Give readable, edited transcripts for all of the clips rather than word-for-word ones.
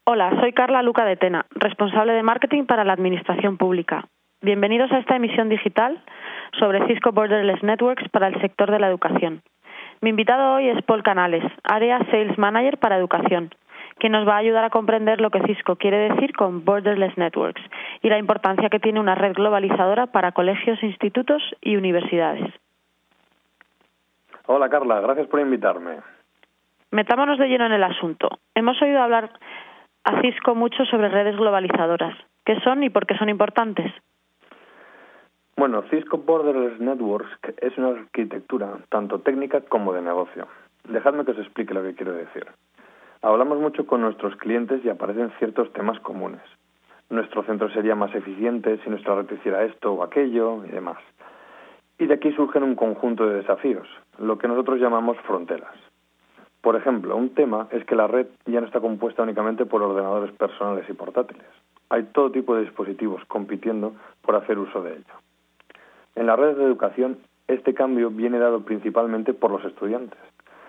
Hola, soy Carla Luca de Tena, responsable de marketing para la Administración Pública. Bienvenidos a esta emisión digital sobre Cisco Borderless Networks para el sector de la educación. Mi invitado hoy es Paul Canales, Area Sales Manager para Educación, quien nos va a ayudar a comprender lo que Cisco quiere decir con Borderless Networks y la importancia que tiene una red globalizadora para colegios, institutos y universidades. Hola Carla, gracias por invitarme. Metámonos de lleno en el asunto. Hemos oído hablar a Cisco mucho sobre redes globalizadoras. ¿Qué son y por qué son importantes? Bueno, Cisco Borderless Networks es una arquitectura tanto técnica como de negocio. Dejadme que os explique lo que quiero decir. Hablamos mucho con nuestros clientes y aparecen ciertos temas comunes. Nuestro centro sería más eficiente si nuestra red hiciera esto o aquello y demás. Y de aquí surgen un conjunto de desafíos, lo que nosotros llamamos fronteras. Por ejemplo, un tema es que la red ya no está compuesta únicamente por ordenadores personales y portátiles. Hay todo tipo de dispositivos compitiendo por hacer uso de ello. En las redes de educación, este cambio viene dado principalmente por los estudiantes,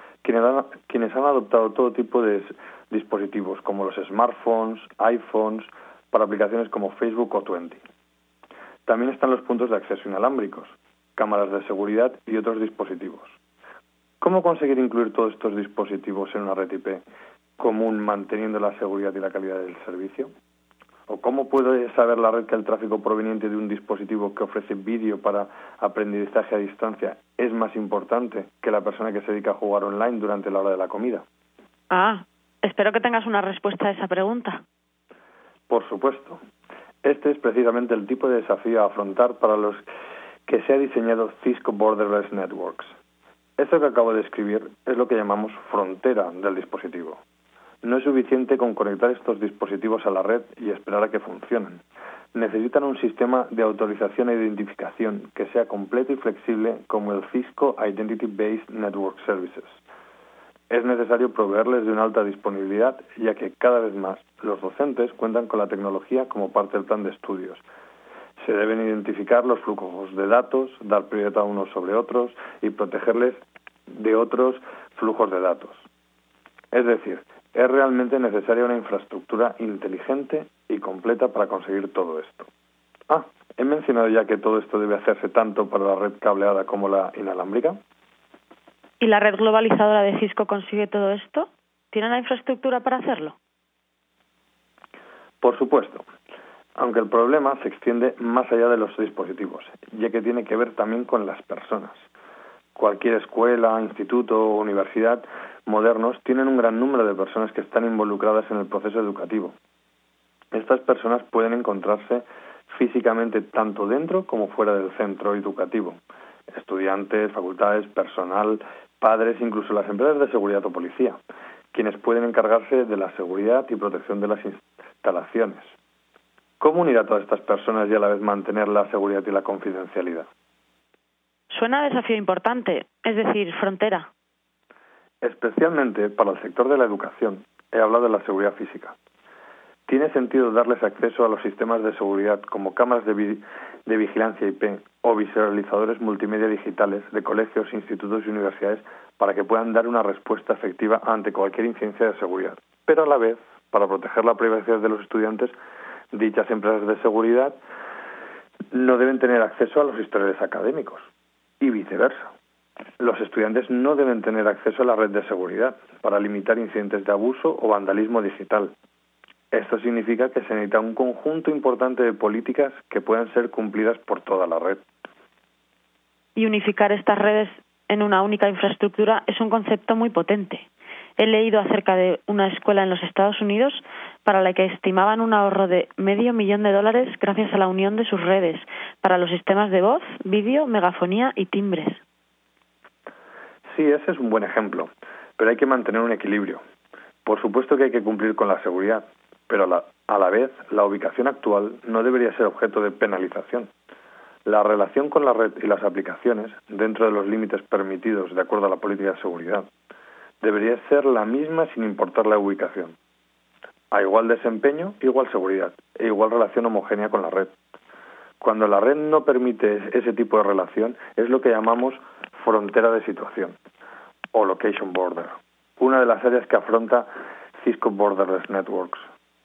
quienes han adoptado todo tipo de dispositivos, como los smartphones, iPhones, para aplicaciones como Facebook o Twenty. También están los puntos de acceso inalámbricos, cámaras de seguridad y otros dispositivos. ¿Cómo conseguir incluir todos estos dispositivos en una red IP común manteniendo la seguridad y la calidad del servicio? ¿O cómo puede saber la red que el tráfico proveniente de un dispositivo que ofrece vídeo para aprendizaje a distancia es más importante que la persona que se dedica a jugar online durante la hora de la comida? Espero que tengas una respuesta a esa pregunta. Por supuesto. Este es precisamente el tipo de desafío a afrontar para los que se ha diseñado Cisco Borderless Networks. Esto que acabo de escribir es lo que llamamos frontera del dispositivo. No es suficiente con conectar estos dispositivos a la red y esperar a que funcionen. Necesitan un sistema de autorización e identificación que sea completo y flexible como el Cisco Identity Based Network Services. Es necesario proveerles de una alta disponibilidad, ya que cada vez más los docentes cuentan con la tecnología como parte del plan de estudios. Se deben identificar los flujos de datos, dar prioridad a unos sobre otros y protegerles de otros flujos de datos. Es decir, es realmente necesaria una infraestructura inteligente y completa para conseguir todo esto. He mencionado ya que todo esto debe hacerse tanto para la red cableada como la inalámbrica. ¿Y la red globalizadora de Cisco consigue todo esto? ¿Tiene la infraestructura para hacerlo? Por supuesto, aunque el problema se extiende más allá de los dispositivos, ya que tiene que ver también con las personas. Cualquier escuela, instituto o universidad modernos tienen un gran número de personas que están involucradas en el proceso educativo. Estas personas pueden encontrarse físicamente tanto dentro como fuera del centro educativo. Estudiantes, facultades, personal, padres, incluso las empresas de seguridad o policía, quienes pueden encargarse de la seguridad y protección de las instalaciones. ¿Cómo unir a todas estas personas y a la vez mantener la seguridad y la confidencialidad? Suena a desafío importante, es decir, frontera. Especialmente para el sector de la educación, he hablado de la seguridad física. Tiene sentido darles acceso a los sistemas de seguridad como cámaras de vigilancia IP o visualizadores multimedia digitales de colegios, institutos y universidades para que puedan dar una respuesta efectiva ante cualquier incidencia de seguridad. Pero a la vez, para proteger la privacidad de los estudiantes, dichas empresas de seguridad no deben tener acceso a los historiales académicos y viceversa. Los estudiantes no deben tener acceso a la red de seguridad para limitar incidentes de abuso o vandalismo digital. Esto significa que se necesita un conjunto importante de políticas que puedan ser cumplidas por toda la red. Y unificar estas redes en una única infraestructura es un concepto muy potente. He leído acerca de una escuela en los Estados Unidos para la que estimaban un ahorro de $500,000 gracias a la unión de sus redes para los sistemas de voz, vídeo, megafonía y timbres. Sí, ese es un buen ejemplo, pero hay que mantener un equilibrio. Por supuesto que hay que cumplir con la seguridad, pero a la vez la ubicación actual no debería ser objeto de penalización. La relación con la red y las aplicaciones, dentro de los límites permitidos de acuerdo a la política de seguridad, debería ser la misma sin importar la ubicación. A igual desempeño, igual seguridad e igual relación homogénea con la red. Cuando la red no permite ese tipo de relación, es lo que llamamos frontera de situación o location border, una de las áreas que afronta Cisco Borderless Networks.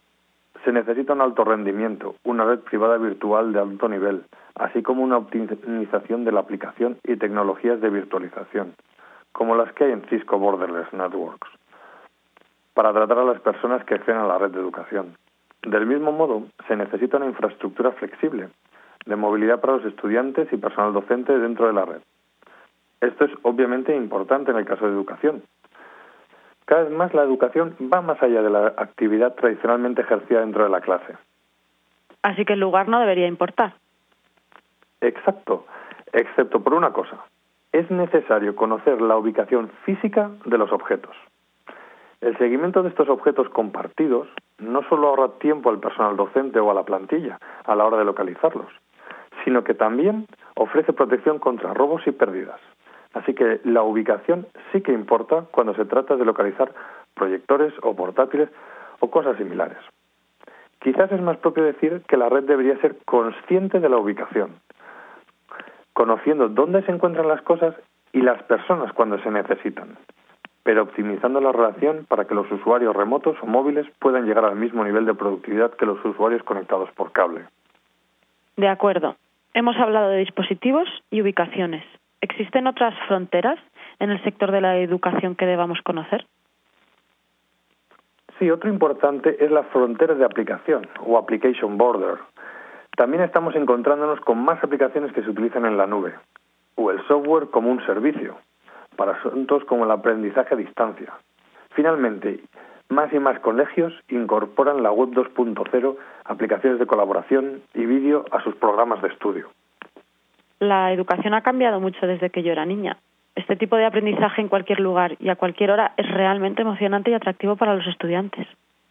se necesita un alto rendimiento, una red privada virtual de alto nivel, así como una optimización de la aplicación y tecnologías de virtualización, como las que hay en Cisco Borderless Networks, para tratar a las personas que acceden a la red de educación. Del mismo modo, se necesita una infraestructura flexible, de movilidad para los estudiantes y personal docente dentro de la red. Esto es obviamente importante en el caso de educación. Cada vez más la educación va más allá de la actividad tradicionalmente ejercida dentro de la clase. Así que el lugar no debería importar. Exacto, excepto por una cosa. Es necesario conocer la ubicación física de los objetos. El seguimiento de estos objetos compartidos no solo ahorra tiempo al personal docente o a la plantilla a la hora de localizarlos, sino que también ofrece protección contra robos y pérdidas. Así que la ubicación sí que importa cuando se trata de localizar proyectores o portátiles o cosas similares. Quizás es más propio decir que la red debería ser consciente de la ubicación, conociendo dónde se encuentran las cosas y las personas cuando se necesitan, pero optimizando la relación para que los usuarios remotos o móviles puedan llegar al mismo nivel de productividad que los usuarios conectados por cable. De acuerdo. Hemos hablado de dispositivos y ubicaciones. ¿Existen otras fronteras en el sector de la educación que debamos conocer? Sí, otro importante es la frontera de aplicación o application border. También estamos encontrándonos con más aplicaciones que se utilizan en la nube o el software como un servicio para asuntos como el aprendizaje a distancia. Finalmente, más y más colegios incorporan la web 2.0, aplicaciones de colaboración y vídeo a sus programas de estudio. La educación ha cambiado mucho desde que yo era niña. Este tipo de aprendizaje en cualquier lugar y a cualquier hora es realmente emocionante y atractivo para los estudiantes.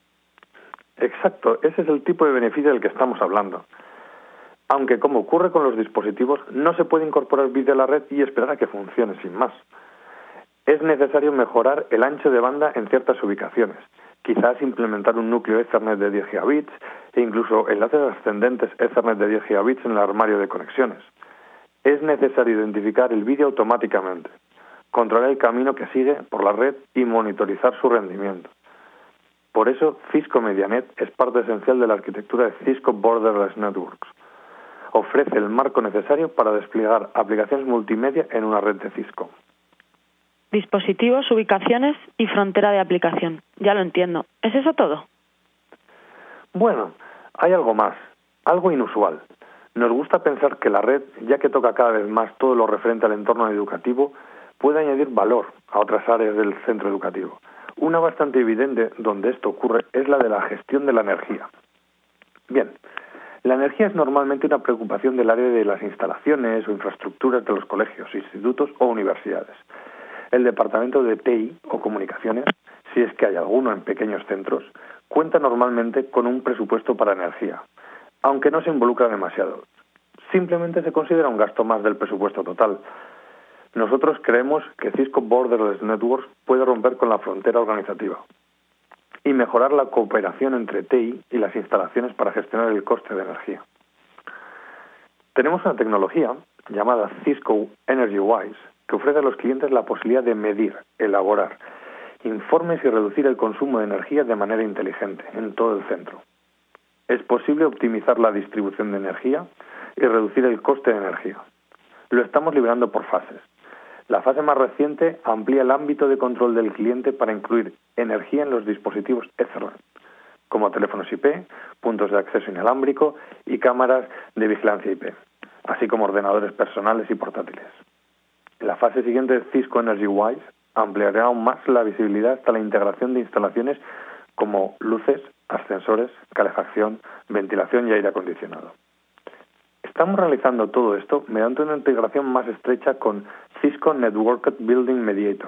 Exacto, ese es el tipo de beneficio del que estamos hablando. Aunque, como ocurre con los dispositivos, no se puede incorporar vídeo a la red y esperar a que funcione sin más. Es necesario mejorar el ancho de banda en ciertas ubicaciones, quizás implementar un núcleo Ethernet de 10 gigabits e incluso enlaces ascendentes Ethernet de 10 gigabits en el armario de conexiones. Es necesario identificar el vídeo automáticamente, controlar el camino que sigue por la red y monitorizar su rendimiento. Por eso, Cisco MediaNet es parte esencial de la arquitectura de Cisco Borderless Networks. Ofrece el marco necesario para desplegar aplicaciones multimedia en una red de Cisco. Dispositivos, ubicaciones y frontera de aplicación. Ya lo entiendo. ¿Es eso todo? Bueno, hay algo más, algo inusual. Nos gusta pensar que la red, ya que toca cada vez más todo lo referente al entorno educativo, puede añadir valor a otras áreas del centro educativo. Una bastante evidente donde esto ocurre es la de la gestión de la energía. Bien, la energía es normalmente una preocupación del área de las instalaciones o infraestructuras de los colegios, institutos o universidades. El departamento de TI o comunicaciones, si es que hay alguno en pequeños centros, cuenta normalmente con un presupuesto para energía, aunque no se involucra demasiado. Simplemente se considera un gasto más del presupuesto total. Nosotros creemos que Cisco Borderless Networks puede romper con la frontera organizativa y mejorar la cooperación entre TI y las instalaciones para gestionar el coste de energía. Tenemos una tecnología llamada Cisco EnergyWise que ofrece a los clientes la posibilidad de medir, elaborar informes y reducir el consumo de energía de manera inteligente en todo el centro. Es posible optimizar la distribución de energía y reducir el coste de energía. Lo estamos liberando por fases. La fase más reciente amplía el ámbito de control del cliente para incluir energía en los dispositivos Ethernet, como teléfonos IP, puntos de acceso inalámbrico y cámaras de vigilancia IP, así como ordenadores personales y portátiles. La fase siguiente de Cisco EnergyWise ampliará aún más la visibilidad hasta la integración de instalaciones como luces, ascensores, calefacción, ventilación y aire acondicionado. Estamos realizando todo esto mediante una integración más estrecha con Cisco Networked Building Mediator.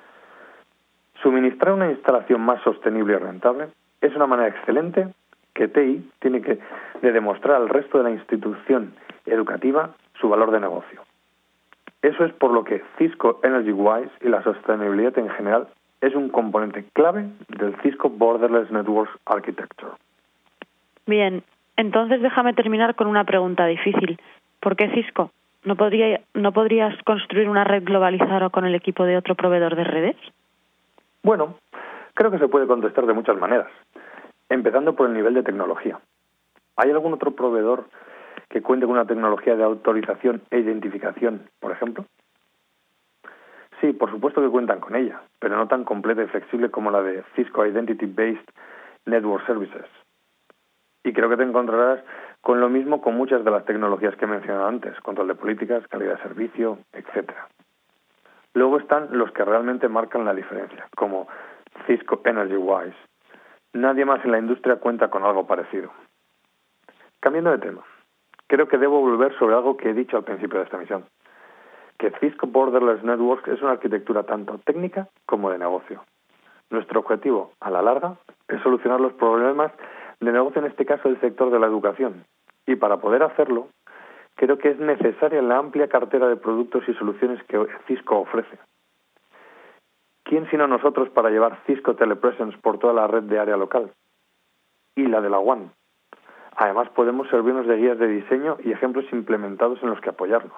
Suministrar una instalación más sostenible y rentable es una manera excelente que TI tiene de demostrar al resto de la institución educativa su valor de negocio. Eso es por lo que Cisco EnergyWise y la sostenibilidad en general es un componente clave del Cisco Borderless Networks Architecture. Bien, entonces déjame terminar con una pregunta difícil. ¿Por qué Cisco? ¿No podrías construir una red globalizada con el equipo de otro proveedor de redes? Bueno, creo que se puede contestar de muchas maneras. empezando por el nivel de tecnología. ¿Hay algún otro proveedor que cuente con una tecnología de autorización e identificación, por ejemplo? Sí, por supuesto que cuentan con ella, pero no tan completa y flexible como la de Cisco Identity Based Network Services. Y creo que te encontrarás con lo mismo con muchas de las tecnologías que he mencionado antes, control de políticas, calidad de servicio, etc. Luego están los que realmente marcan la diferencia, como Cisco EnergyWise. Nadie más en la industria cuenta con algo parecido. Cambiando de tema, creo que debo volver sobre algo que he dicho al principio de esta emisión, que Cisco Borderless Networks es una arquitectura tanto técnica como de negocio. Nuestro objetivo, a la larga, es solucionar los problemas de negocio, en este caso del sector de la educación. Y para poder hacerlo, creo que es necesaria la amplia cartera de productos y soluciones que Cisco ofrece. ¿Quién sino nosotros para llevar Cisco Telepresence por toda la red de área local? Y la de la WAN. Además, podemos servirnos de guías de diseño y ejemplos implementados en los que apoyarnos.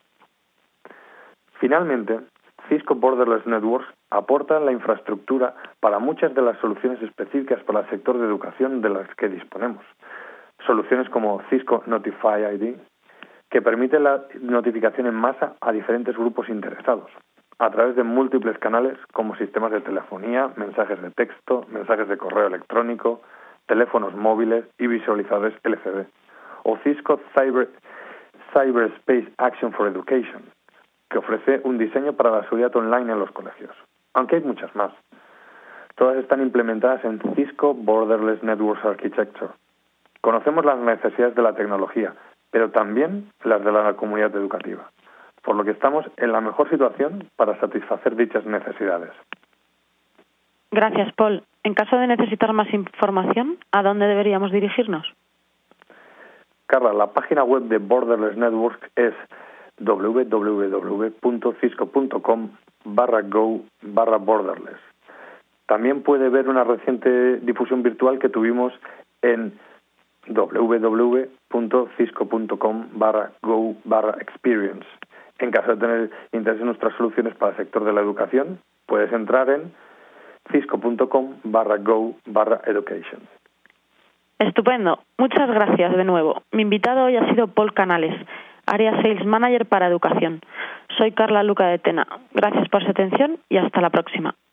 Finalmente, Cisco Borderless Networks aporta la infraestructura para muchas de las soluciones específicas para el sector de educación de las que disponemos. Soluciones como Cisco Notify ID, que permite la notificación en masa a diferentes grupos interesados, a través de múltiples canales como sistemas de telefonía, mensajes de texto, mensajes de correo electrónico, teléfonos móviles y visualizadores LCD. O Cisco Cyberspace Action for Education, que ofrece un diseño para la seguridad online en los colegios. Aunque hay muchas más. Todas están implementadas en Cisco Borderless Networks Architecture. Conocemos las necesidades de la tecnología, pero también las de la comunidad educativa, por lo que estamos en la mejor situación para satisfacer dichas necesidades. Gracias, Paul. En caso de necesitar más información, ¿a dónde deberíamos dirigirnos? Carla, la página web de Borderless Networks es www.cisco.com/go/borderless. También puede ver una reciente difusión virtual que tuvimos en www.cisco.com/go/experience. En caso de tener interés en nuestras soluciones para el sector de la educación, puedes entrar en cisco.com/go/education. Estupendo. Muchas gracias de nuevo. Mi invitado hoy ha sido Paul Canales, Área Sales Manager para Educación. Soy Carla Luca de Tena. Gracias por su atención y hasta la próxima.